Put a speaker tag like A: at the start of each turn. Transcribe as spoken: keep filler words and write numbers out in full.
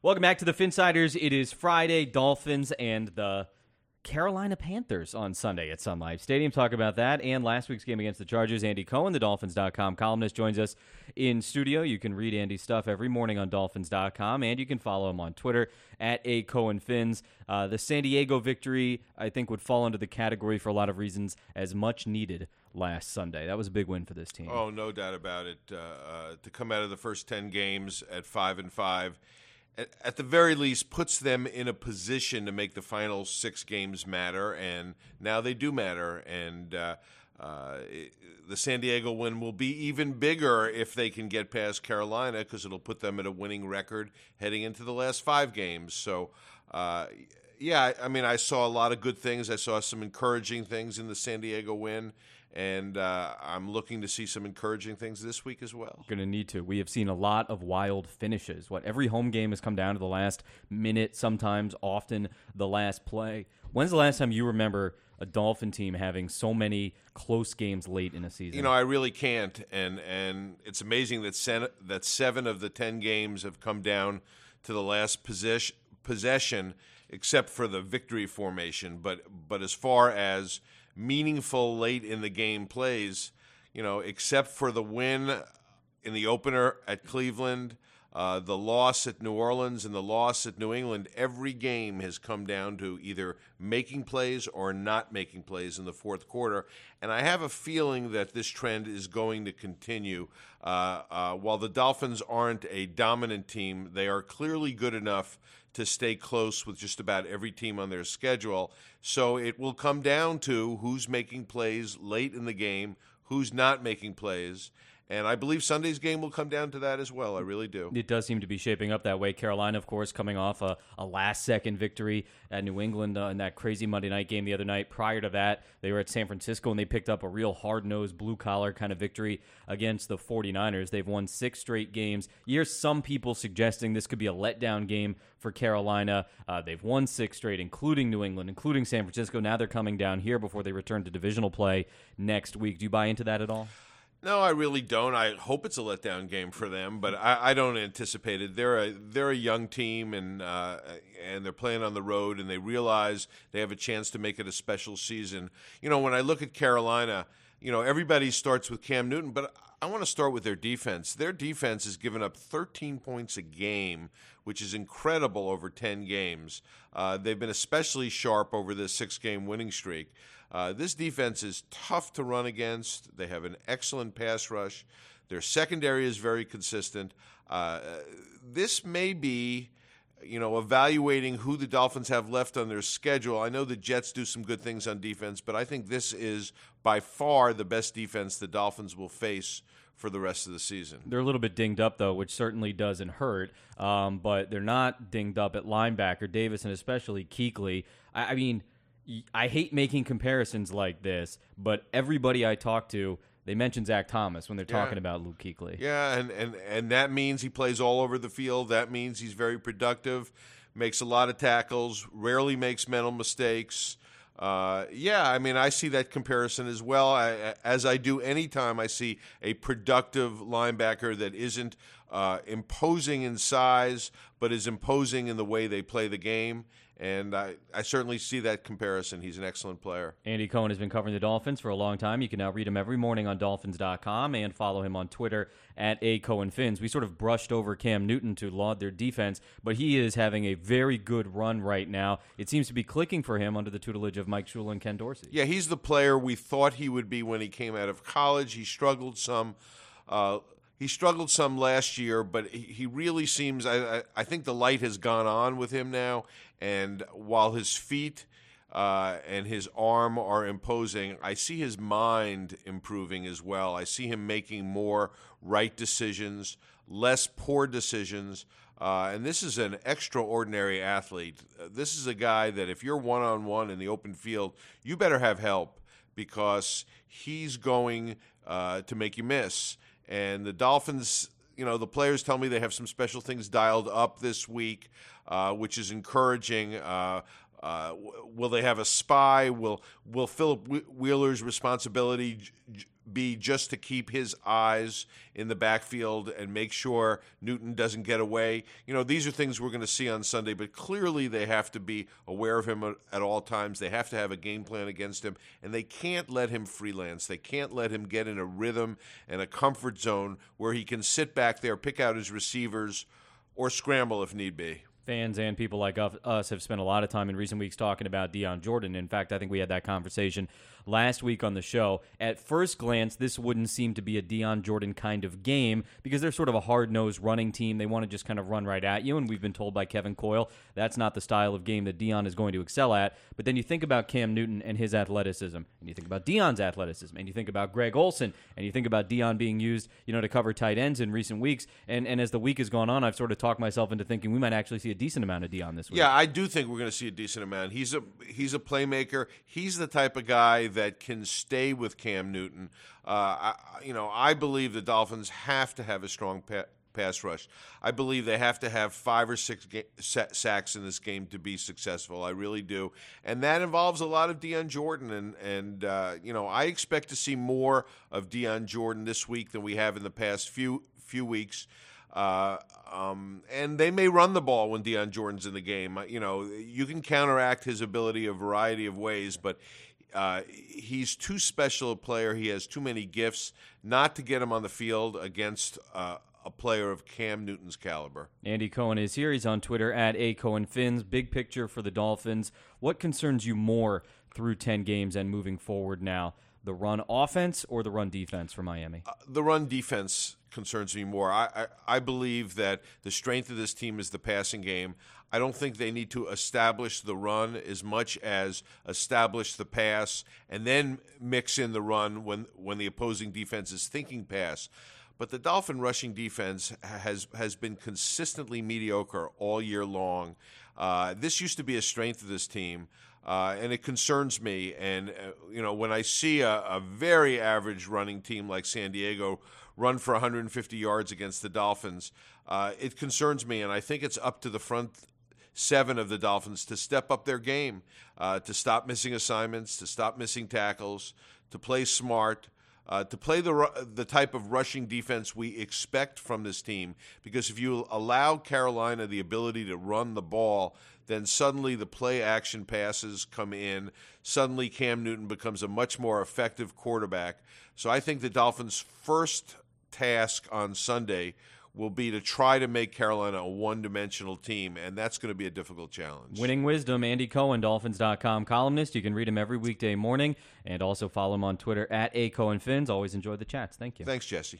A: Welcome back to the Finsiders. It is Friday, Dolphins and the Carolina Panthers on Sunday at Sun Life Stadium. Talk about that and last week's game against the Chargers. Andy Cohen, the Dolphins dot com columnist, joins us in studio. You can read Andy's stuff every morning on Dolphins dot com, and you can follow him on Twitter at A Cohen Fins. Uh, the San Diego victory, I think, would fall into the category for a lot of reasons as much needed last Sunday. That was a big win for this team.
B: Oh, no doubt about it. Uh, uh, to come out of the first ten games at five and five. At the very least, puts them in a position to make the final six games matter, and now they do matter. And uh, uh, the San Diego win will be even bigger if they can get past Carolina, because it'll put them at a winning record heading into the last five games. So, uh, yeah, I mean, I saw a lot of good things. I saw some encouraging things in the San Diego win. And uh, I'm looking to see some encouraging things this week as well.
A: Going to need to. We have seen a lot of wild finishes. What every home game has come down to the last minute, sometimes, often the last play. When's the last time you remember a Dolphin team having so many close games late in a season?
B: You know, I really can't. And and it's amazing that sen- that seven of the ten games have come down to the last possession, possession except for the victory formation. But but as far as meaningful late in the game plays, you know, except for the win in the opener at Cleveland, uh, the loss at New Orleans, and the loss at New England, every game has come down to either making plays or not making plays in the fourth quarter. And I have a feeling that this trend is going to continue. Uh, uh, while the Dolphins aren't a dominant team, they are clearly good enough to stay close with just about every team on their schedule. So it will come down to who's making plays late in the game, who's not making plays. And I believe Sunday's game will come down to that as well. I really do.
A: It does seem to be shaping up that way. Carolina, of course, coming off a, a last-second victory at New England uh, in that crazy Monday night game the other night. Prior to that, they were at San Francisco, and they picked up a real hard-nosed, blue-collar kind of victory against the 49ers. They've won six straight games. You hear some people suggesting this could be a letdown game for Carolina. Uh, they've won six straight, including New England, including San Francisco. Now they're coming down here before they return to divisional play next week. Do you buy into that at all?
B: No, I really don't. I hope it's a letdown game for them, but I, I don't anticipate it. They're a they're a young team, and uh, and they're playing on the road, and they realize they have a chance to make it a special season. You know, when I look at Carolina, you know, everybody starts with Cam Newton, but I want to start with their defense. Their defense has given up thirteen points a game, which is incredible over ten games. Uh, they've been especially sharp over this six-game winning streak. Uh, this defense is tough to run against. They have an excellent pass rush. Their secondary is very consistent. Uh, this may be, you know, evaluating who the Dolphins have left on their schedule. I know the Jets do some good things on defense, but I think this is by far the best defense the Dolphins will face for the rest of the season.
A: They're a little bit dinged up, though, which certainly doesn't hurt, um, but they're not dinged up at linebacker. Davis and especially Kuechly. I, I mean, I hate making comparisons like this, but everybody I talk to, they mention Zach Thomas when they're
B: yeah.
A: talking about Luke Kuechly.
B: Yeah, and, and, and that means he plays all over the field. That means he's very productive, makes a lot of tackles, rarely makes mental mistakes. Uh, yeah, I mean, I see that comparison as well, I, as I do anytime I see a productive linebacker that isn't uh, imposing in size, but is imposing in the way they play the game. And I, I certainly see that comparison. He's an excellent player.
A: Andy Cohen has been covering the Dolphins for a long time. You can now read him every morning on Dolphins dot com and follow him on Twitter at A Cohen Fins. We sort of brushed over Cam Newton to laud their defense, but he is having a very good run right now. It seems to be clicking for him under the tutelage of Mike Shula and Ken Dorsey.
B: Yeah, he's the player we thought he would be when he came out of college. He struggled some uh, He struggled some last year, but he really seems, I, I think the light has gone on with him now, and while his feet uh, and his arm are imposing, I see his mind improving as well. I see him making more right decisions, less poor decisions, uh, and this is an extraordinary athlete. This is a guy that if you're one-on-one in the open field, you better have help, because he's going uh, to make you miss. And the Dolphins, you know, the players tell me they have some special things dialed up this week, uh, which is encouraging. Uh, uh, will they have a spy? Will Will Philip Wheeler's responsibility j- be just to keep his eyes in the backfield and make sure Newton doesn't get away? You know, these are things we're going to see on Sunday, but clearly they have to be aware of him at all times. They have to have a game plan against him, and they can't let him freelance. They can't let him get in a rhythm and a comfort zone where he can sit back there, pick out his receivers, or scramble if need be.
A: Fans and people like us have spent a lot of time in recent weeks talking about Dion Jordan. In fact, I think we had that conversation last week on the show. At first glance, this wouldn't seem to be a Dion Jordan kind of game because they're sort of a hard-nosed running team. They want to just kind of run right at you, and we've been told by Kevin Coyle that's not the style of game that Dion is going to excel at. But then you think about Cam Newton and his athleticism, and you think about Dion's athleticism, and you think about Greg Olsen, and you think about Dion being used, you know, to cover tight ends in recent weeks. And, and as the week has gone on, I've sort of talked myself into thinking we might actually see a decent amount of Dion this week.
B: Yeah, I do think we're going to see a decent amount. He's a he's a playmaker. He's the type of guy that can stay with Cam Newton. Uh, I, you know, I believe the Dolphins have to have a strong pa- pass rush. I believe they have to have five or six ga- sacks in this game to be successful. I really do, and that involves a lot of Dion Jordan. And and uh, you know, I expect to see more of Dion Jordan this week than we have in the past few few weeks. Uh, um, and they may run the ball when Dion Jordan's in the game. You know, you can counteract his ability a variety of ways, but uh, he's too special a player. He has too many gifts not to get him on the field against uh, a player of Cam Newton's caliber.
A: Andy Cohen is here. He's on Twitter at A Cohen Fins. Big picture for the Dolphins. What concerns you more through ten games and moving forward now? The run offense or the run defense for Miami?
B: Uh, the run defense concerns me more. I, I, I believe that the strength of this team is the passing game. I don't think they need to establish the run as much as establish the pass and then mix in the run when, when the opposing defense is thinking pass. But the Dolphin rushing defense has has been consistently mediocre all year long. Uh, this used to be a strength of this team. Uh, and it concerns me. And, uh, you know, when I see a, a very average running team like San Diego run for one hundred fifty yards against the Dolphins, uh, it concerns me. And I think it's up to the front seven of the Dolphins to step up their game, uh, to stop missing assignments, to stop missing tackles, to play smart, uh, to play the the type of rushing defense we expect from this team. Because if you allow Carolina the ability to run the ball, then suddenly the play-action passes come in. Suddenly Cam Newton becomes a much more effective quarterback. So I think the Dolphins' first task on Sunday will be to try to make Carolina a one-dimensional team, and that's going to be a difficult challenge.
A: Winning Wisdom, Andy Cohen, Dolphins dot com columnist. You can read him every weekday morning and also follow him on Twitter at A Cohen Fins. Always enjoy the chats. Thank you.
B: Thanks, Jesse.